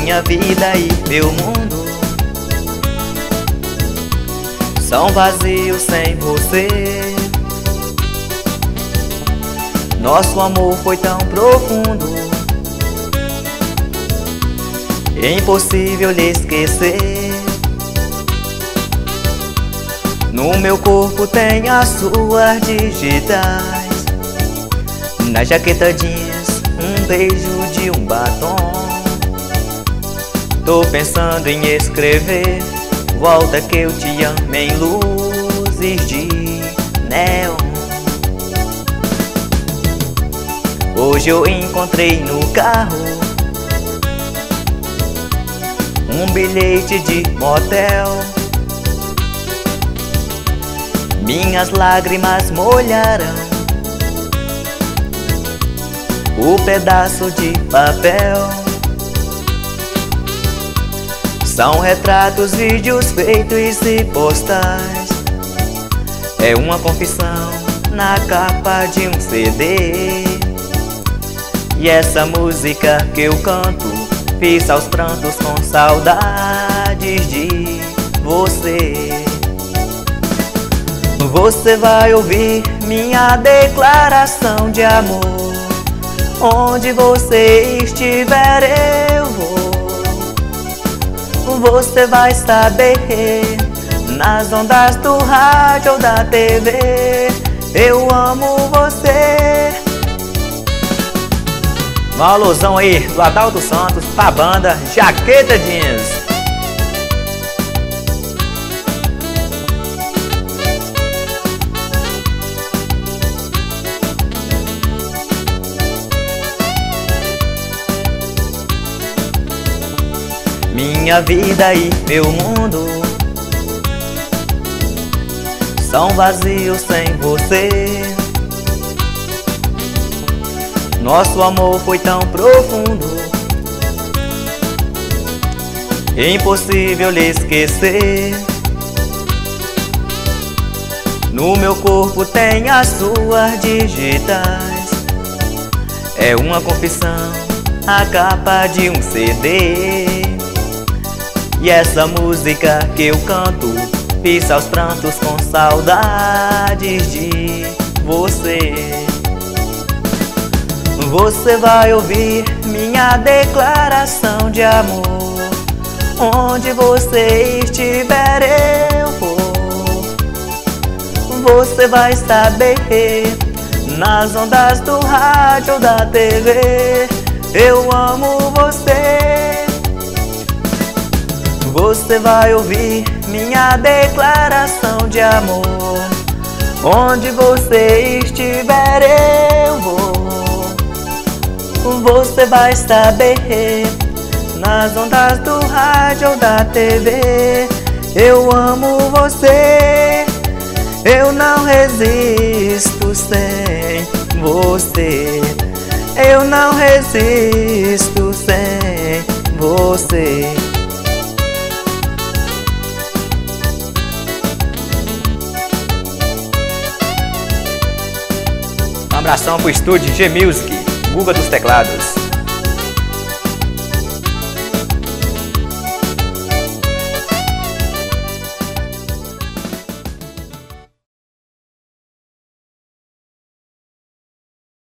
Minha vida e meu mundo são vazios sem você. Nosso amor foi tão profundo, é impossível lhe esquecer. No meu corpo tem as suas digitais, nas jaqueta jeans, um beijo de um batom. Tô pensando em escrever, volta que eu te amo em luzes de neon. Hoje eu encontrei no carro um bilhete de motel. Minhas lágrimas molharam o pedaço de papel. São retratos, vídeos feitos e postais. É uma confissão na capa de um CD. E essa música que eu canto, fiz aos prantos com saudades de você. Você vai ouvir minha declaração de amor. Onde você estiver eu vou. Você vai saber, nas ondas do rádio ou da TV, eu amo você. Um alusão aí do Adalto Santos pra banda Jaqueta Jeans. Minha vida e meu mundo são vazios sem você. Nosso amor foi tão profundo, é impossível lhe esquecer. No meu corpo tem as suas digitais. É uma confissão, a capa de um CD. E essa música que eu canto, fiz aos prantos com saudades de você. Você vai ouvir minha declaração de amor. Onde você estiver eu vou. Você vai saber, nas ondas do rádio ou da TV, eu amo você. Você vai ouvir minha declaração de amor. Onde você estiver eu vou. Você vai saber, nas ondas do rádio ou da TV, eu amo você. Eu não resisto sem você. Eu não resisto sem você. Um abração pro estúdio G-Music, Guga dos teclados.